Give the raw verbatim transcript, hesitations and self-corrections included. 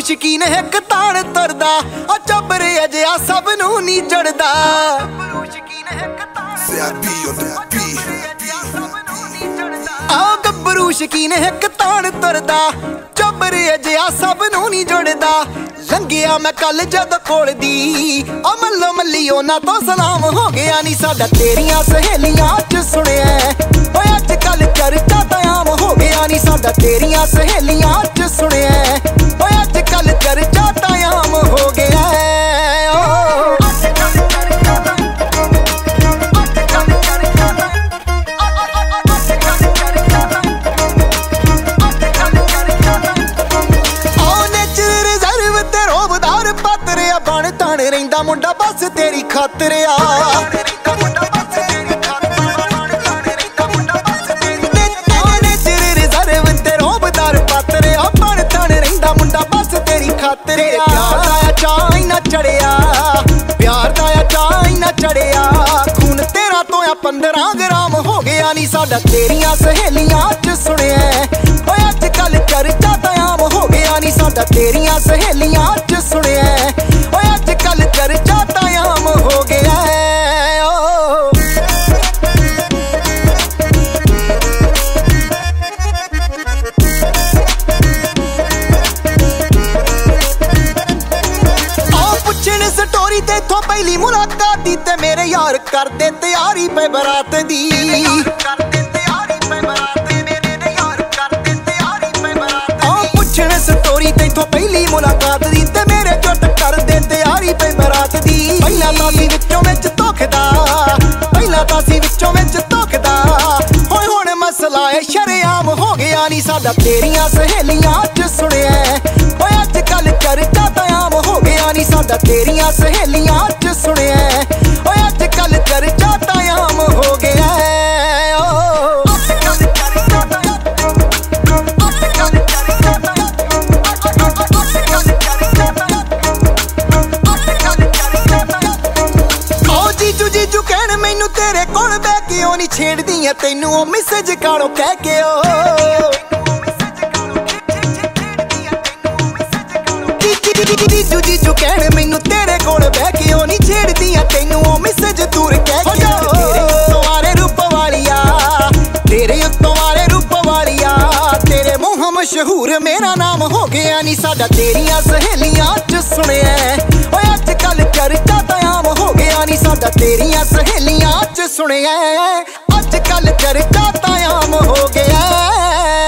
ਸ਼ਕੀਨ ਇੱਕ ਤਾਣ ਤੁਰਦਾ ਆ ਚੱਬਰੇ ਅਜਿਹਾ ਸਭ ਨੂੰ ਨਹੀਂ ਜੜਦਾ ਆ ਗੱਭਰੂ ਸ਼ਕੀਨ ਇੱਕ ਤਾਣ ਤੁਰਦਾ ਚੱਬਰੇ ਅਜਿਹਾ ਸਭ ਨੂੰ ਨਹੀਂ ਜੜਦਾ ਲੰਘਿਆ ਮੈਂ ਕੱਲ ਜਦ ਕੋਲ ਦੀ ਆ ਮੱਲੋ ਮੱਲੀ ਉਹਨਾਂ ਤੋਂ ਸਲਾਮ ਹੋ ਗਿਆ ਨੀ ਸਾਡਾ ਤੇਰੀਆਂ ਸਹੇਲੀਆਂ ਚ ਸੁਣਿਆ ਓਏ ਅੱਜ ਕੱਲ ਚਰਚਾ ਤਾਂ ਆਮ ਹੋ ਗਿਆ ਨੀ ਸਾਡਾ ਤੇਰੀਆਂ ਸਹੇਲੀਆਂ ਚ ਸੁਣਿਆ ਓਏ ਅੱਜ ਕੱਲ ਚਰਚਾ ਤਾਂ ਆਮ ਹੋ ਗਿਆ ਬਣ ਤਣ ਰਹਿੰਦਾ ਮੁੰਡਾ ਬਸ ਤੇਰੀ ਖਾਤਰ ਆ ਰਿਜ਼ਰਵ ਤੇ ਰੋਬਦਾਰ ਪਾਤਰ ਆ ਬਣ ਤਣ ਰਹਿੰਦਾ ਮੁੰਡਾ ਬਸ ਤੇਰੀ ਖਾਤਰ ਆ ਪਿਆਰ ਦਾ ਚਾਅ ਨਾ ਚੜਿਆ ਪਿਆਰ ਦਾ ਚਾਅ ਨਾ ਚੜਿਆ ਖੂਨ ਤੇਰਾ ਤੋਂ ਆ ਪੰਦਰਾਂ ਗ੍ਰਾਮ ਹੋ ਗਿਆ ਨੀ ਸਾਡਾ ਤੇਰੀਆਂ ਸਹੇਲੀਆਂ ਚ ਸੁਣਿਆ ਓਏ ਅੱਜ ਕੱਲ ਚਰਚਾ ਤਾਂ ਆਮ ਹੋ ਗਿਆ ਨੀ ਸਾਡਾ ਤੇਰੀਆਂ ਸਹੇਲੀਆਂ ਚ ਸੁਣਿਆ ਓਏ ਅੱਜ ਕੱਲ ਚਰਚਾ ਤਾਂ ਆਮ ਹੋ ਗਿਆ ਆਹ ਪੁੱਛਣ ਸਟੋਰੀ ਤੇ ਇਥੋਂ ਪਹਿਲੀ ਮੁਲਾਕਾਤ ਦੀ ਤੇ ਮੇਰੇ ਯਾਰ ਕਰਦੇ ਤਿਆਰੀ ਪੈ ਬਰਾਤ ਦੀ ਸਟੋਰੀ ਤੈਥੋਂ ਪਹਿਲੀ ਮੁਲਾਕਾਤ ਦੀ ਤੇ ਮੇਰੇ ਜੁੱਟ ਕਰਦੇ ਤਿਆਰੀ ਪਈ ਬਰਾਤ ਦੀ ਪਹਿਲਾਂ ਤਾਂ ਸੀ ਵਿੱਚੋਂ ਵਿੱਚ ਧੋਖਦਾ ਪਹਿਲਾਂ ਤਾਂ ਸੀ ਵਿੱਚੋਂ ਵਿੱਚ ਧੋਖਦਾ ਹੋਏ ਹੁਣ ਮਸਲਾ ਏ ਸ਼ਰੇਆਮ ਹੋ ਗਿਆ ਨੀ ਸਾਡਾ ਤੇਰੀਆਂ ਸਹੇਲੀਆਂ ਚ ਸੁਣਿਆ ਓਏ ਅੱਜ ਕੱਲ ਚਰਚਾ ਤਾਂ ਆਮ ਹੋ ਗਿਆ ਨੀ ਸਾਡਾ ਤੇਰੀਆਂ ਸਹੇਲੀਆਂ ਚ ਸੁਣਿਆ ਓਏ ਅੱਜ ਕੱਲ ਚਰਚਾ ਤਾਂ ਆਮ ਹੋ ਗਿਆ ਜੀਜੂ ਕਹਿਣ ਮੈਨੂੰ ਤੇਰੇ ਕੋਲ ਬਹਿ ਕੇ ਉਹ ਨਹੀਂ ਛੇੜਦੀਆਂ ਤੈਨੂੰ ਉਹ ਮੈਸੇਜ ਕਾਲੋਂ ਕਹਿ ਕੇ ਓ ਜੀਜੂ ਜੀਜੂ ਕਹਿਣ ਮੈਨੂੰ ਤੇਰੇ ਕੋਲ ਬਹਿ ਕੇ ਉਹ ਨਹੀਂ ਛੇੜਦੀਆਂ ਤੈਨੂੰ ਉਹ ਮੈਸੇਜ ਦੂਰ ਕਹਿ ਕੇ ਤੇਰੇ ਉੱਤੋਂ ਵਾਲੇ ਰੂਪ ਵਾਲੀਆ ਤੇਰੇ ਉੱਤੋਂ ਵਾਲੇ ਰੂਪ ਵਾਲੀਆ ਤੇਰੇ ਮੂੰਹੋਂ ਮਸ਼ਹੂਰ ਮੇਰਾ ਨਾਮ ਹੋ ਗਿਆ ਨੀ ਸਾਡਾ ਤੇਰੀਆਂ ਸਹੇਲੀਆਂ ਚ ਸੁਣਿਆ ਓਏ ਅੱਜ ਕੱਲ ਚਰਚਾ ਤਾਂ ਆਮ ਹੋ ਗਿਆ ਨੀ ਸਾਡਾ ਤੇਰੀਆਂ ਸਹੇਲੀਆਂ ਚ ਸੁਣਿਆ ਅੱਜ ਕੱਲ ਚਰਚਾ ਤਾਂ ਆਮ ਹੋ ਗਿਆ